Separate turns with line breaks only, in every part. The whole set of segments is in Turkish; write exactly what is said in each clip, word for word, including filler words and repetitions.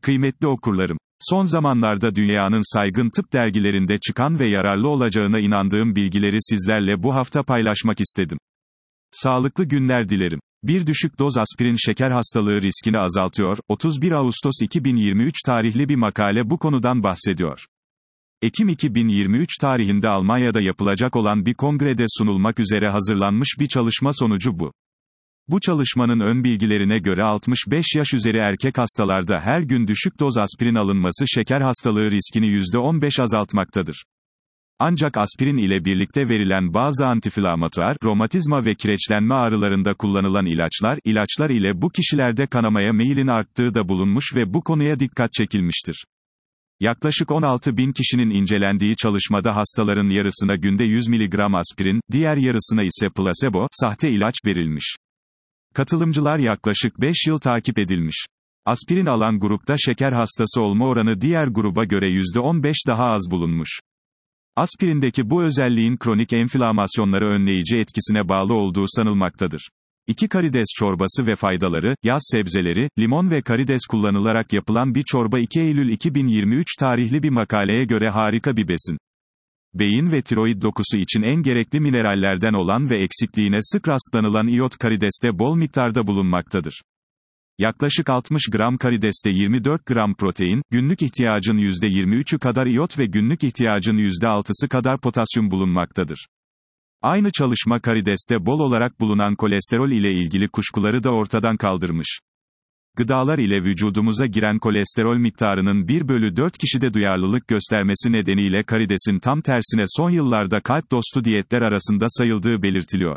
Kıymetli okurlarım, son zamanlarda dünyanın saygın tıp dergilerinde çıkan ve yararlı olacağına inandığım bilgileri sizlerle bu hafta paylaşmak istedim. Sağlıklı günler dilerim. Bir düşük doz aspirin şeker hastalığı riskini azaltıyor. otuz bir Ağustos iki bin yirmi üç tarihli bir makale bu konudan bahsediyor. Ekim iki bin yirmi üç tarihinde Almanya'da yapılacak olan bir kongrede sunulmak üzere hazırlanmış bir çalışma sonucu bu. Bu çalışmanın ön bilgilerine göre altmış beş yaş üzeri erkek hastalarda her gün düşük doz aspirin alınması şeker hastalığı riskini yüzde on beş azaltmaktadır. Ancak aspirin ile birlikte verilen bazı antiinflamatuar, romatizma ve kireçlenme ağrılarında kullanılan ilaçlar, ilaçlar ile bu kişilerde kanamaya meyilin arttığı da bulunmuş ve bu konuya dikkat çekilmiştir. Yaklaşık on altı bin kişinin incelendiği çalışmada hastaların yarısına günde yüz miligram aspirin, diğer yarısına ise plasebo, sahte ilaç verilmiş. Katılımcılar yaklaşık beş yıl takip edilmiş. Aspirin alan grupta şeker hastası olma oranı diğer gruba göre yüzde on beş daha az bulunmuş. Aspirindeki bu özelliğin kronik enflamasyonları önleyici etkisine bağlı olduğu sanılmaktadır. iki Karides çorbası ve faydaları, yaz sebzeleri, limon ve karides kullanılarak yapılan bir çorba iki Eylül iki bin yirmi üç tarihli bir makaleye göre harika bir besin. Beyin ve tiroid dokusu için en gerekli minerallerden olan ve eksikliğine sık rastlanılan iyot karideste bol miktarda bulunmaktadır. Yaklaşık altmış gram karideste yirmi dört gram protein, günlük ihtiyacın yüzde yirmi üçü kadar iyot ve günlük ihtiyacın yüzde altısı kadar potasyum bulunmaktadır. Aynı çalışma karideste bol olarak bulunan kolesterol ile ilgili kuşkuları da ortadan kaldırmış. Gıdalar ile vücudumuza giren kolesterol miktarının bir bölü dört kişide duyarlılık göstermesi nedeniyle karidesin tam tersine son yıllarda kalp dostu diyetler arasında sayıldığı belirtiliyor.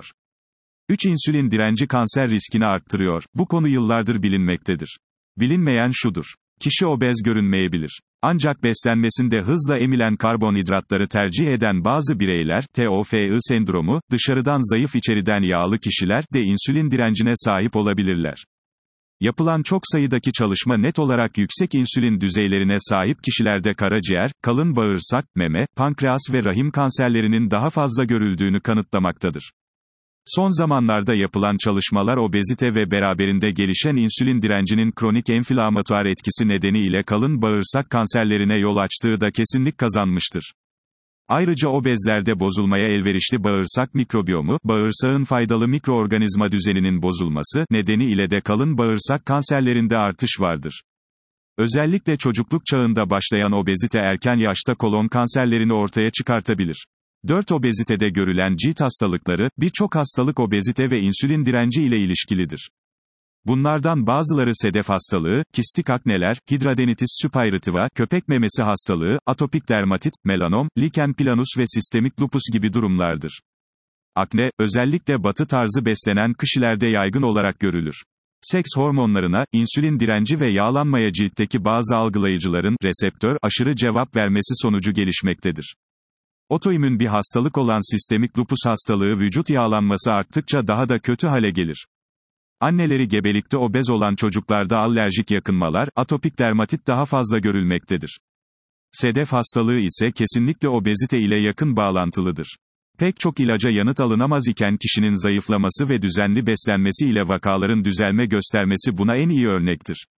üç İnsülin direnci kanser riskini arttırıyor. Bu konu yıllardır bilinmektedir. Bilinmeyen şudur. Kişi obez görünmeyebilir. Ancak beslenmesinde hızla emilen karbonhidratları tercih eden bazı bireyler, T O F I sendromu, dışarıdan zayıf içeriden yağlı kişiler de insülin direncine sahip olabilirler. Yapılan çok sayıdaki çalışma net olarak yüksek insülin düzeylerine sahip kişilerde karaciğer, kalın bağırsak, meme, pankreas ve rahim kanserlerinin daha fazla görüldüğünü kanıtlamaktadır. Son zamanlarda yapılan çalışmalar obezite ve beraberinde gelişen insülin direncinin kronik enflamatuar etkisi nedeniyle kalın bağırsak kanserlerine yol açtığı da kesinlik kazanmıştır. Ayrıca obezlerde bozulmaya elverişli bağırsak mikrobiyomu, bağırsağın faydalı mikroorganizma düzeninin bozulması nedeniyle de kalın bağırsak kanserlerinde artış vardır. Özellikle çocukluk çağında başlayan obezite erken yaşta kolon kanserlerini ortaya çıkartabilir. dört Obezitede görülen cilt hastalıkları, birçok hastalık obezite ve insülin direnci ile ilişkilidir. Bunlardan bazıları sedef hastalığı, kistik akneler, hidradenitis suppurativa, köpek memesi hastalığı, atopik dermatit, melanom, lichen planus ve sistemik lupus gibi durumlardır. Akne, özellikle batı tarzı beslenen kişilerde yaygın olarak görülür. Seks hormonlarına, insülin direnci ve yağlanmaya ciltteki bazı algılayıcıların, reseptör, aşırı cevap vermesi sonucu gelişmektedir. Otoimmün bir hastalık olan sistemik lupus hastalığı vücut yağlanması arttıkça daha da kötü hale gelir. Anneleri gebelikte obez olan çocuklarda alerjik yakınmalar, atopik dermatit daha fazla görülmektedir. Sedef hastalığı ise kesinlikle obezite ile yakın bağlantılıdır. Pek çok ilaca yanıt alınamaz iken kişinin zayıflaması ve düzenli beslenmesi ile vakaların düzelme göstermesi buna en iyi örnektir.